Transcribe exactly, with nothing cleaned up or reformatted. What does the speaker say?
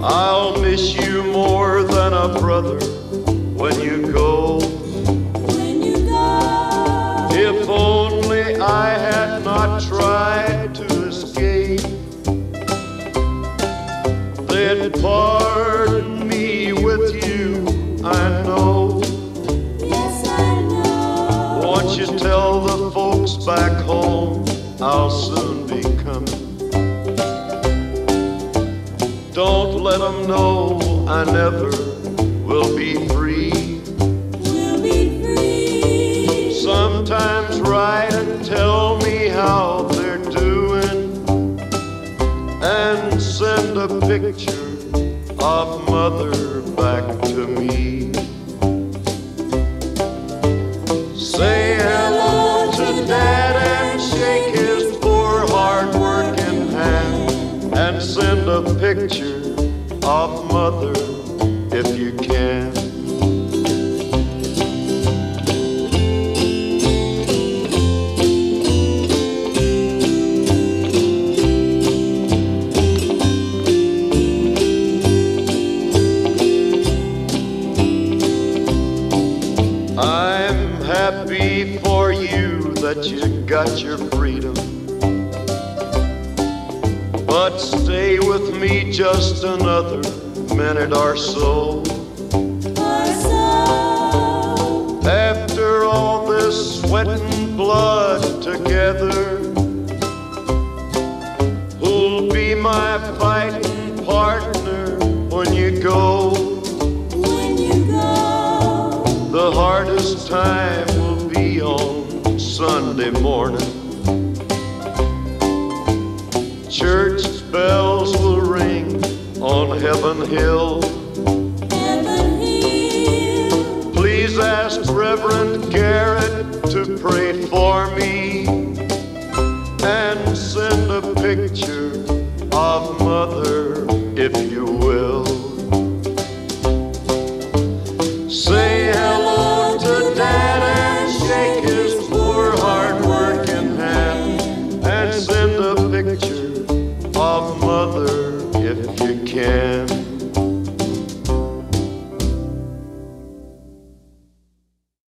I'll miss you more than a brother when you go. When you go, If only I had not tried to escape, then pardon me with you, I know. yes I know. Won't you tell the folks back home I'll soon be coming? Don't let them know I never will be free. We'll be free. Sometimes write and tell me how they're doing, and send a picture of mother back to me. Say hello to Dad and shake his poor hard-working hand, and send a picture of mother if you can. I'm happy for you that you got your freedom, but stay with me just another minute or so. Or so, After all this sweat and blood together, who'll be my fighting partner when you go? when you go, The hardest time will be on Sunday morning. Church bells will ring on Heaven Hill. heaven hill. Please ask Reverend Garrett to pray for me, and send a picture of Mother